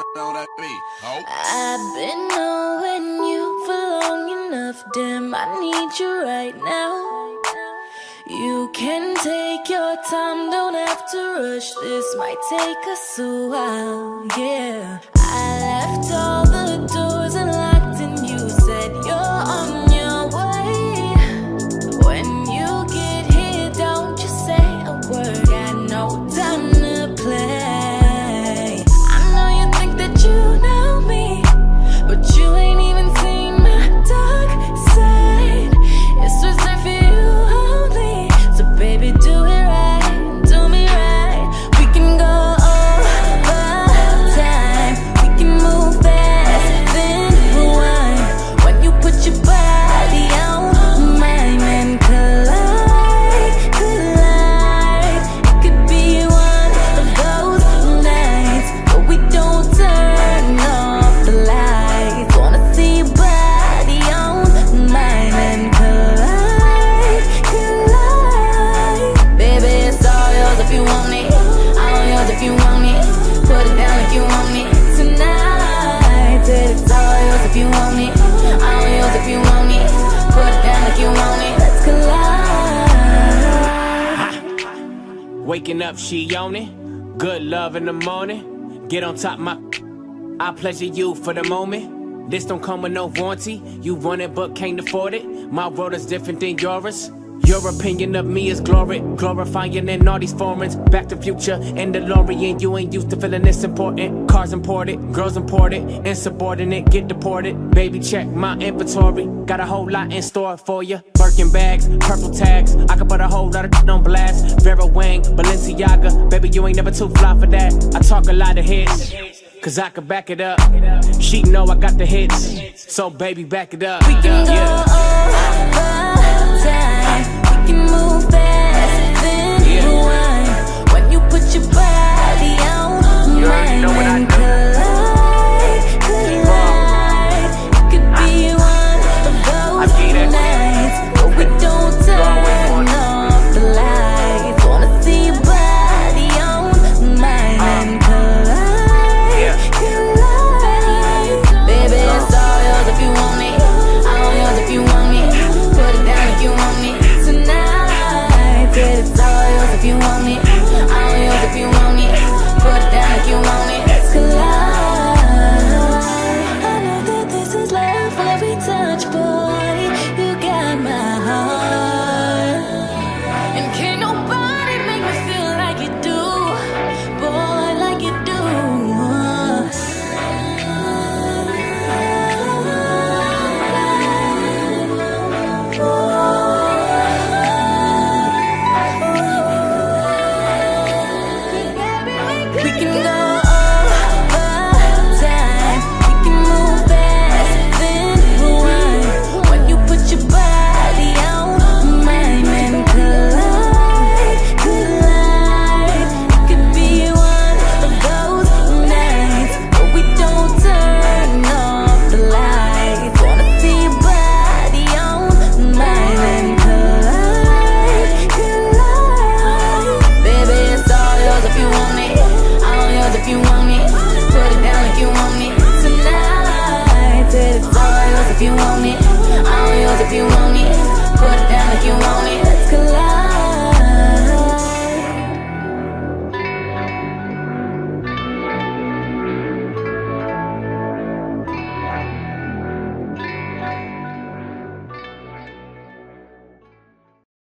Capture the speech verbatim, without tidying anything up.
I've been knowing you for long enough, damn, I need you right now. You can take your time, don't have to rush, this might take us a while, yeah. I left all the doors unlocked and you said you're on your way. When you get here, don't just say a word, got no time to play. I know you think that you know me, but you ain't even seen my dark side. It's reserved for you only, so baby do it right, do me right. We can go over time, we can move fast, then rewind. When you put your body on mine and collide, collide. It could be one of those nights, but we don't turn off the lights. Wanna see your body on mine and collide, collide. Baby, it's all yours if you want it, all yours if you want it. Put it down if you want it tonight. Said it's all yours if you want it, all yours if you want it. Put it down if you want it, let's collide. Waking up, she on it. Good love in the morning. Get on top my. I pleasure you for the moment. This don't come with no warranty. You want it but can't afford it. My world is different than yours. Your opinion of me is glory, glorifying in all these foreigns. Back to Future and DeLorean. You ain't used to feeling this important. Cars imported, girls imported, insubordinate, get deported. Baby, check my inventory. Got a whole lot in store for you. Birkin bags, purple tags. I could put a whole lot of shit on blast. Vera Wang, Balenciaga. Baby, you ain't never too fly for that. I talk a lot of hits, cause I could back it up. She know I got the hits, so baby, back it up. We can go over time, we can move fast, then rewind. When you put your body